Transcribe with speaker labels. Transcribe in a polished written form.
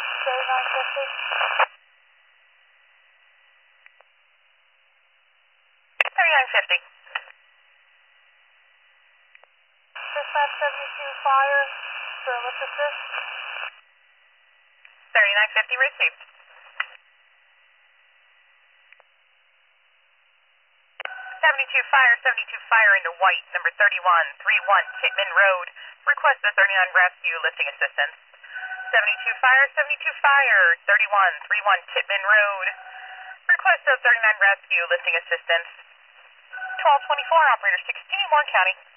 Speaker 1: 3950. 3950. Dispatch 72 fire, service assist. 3950 received. 72 fire into white, number 3131 Titman Road. Request a 39 rescue lifting assistance. 72 fire, 3131 Titman Road. Request a 39 rescue lifting assistance. 1224 operator 16, Warren County.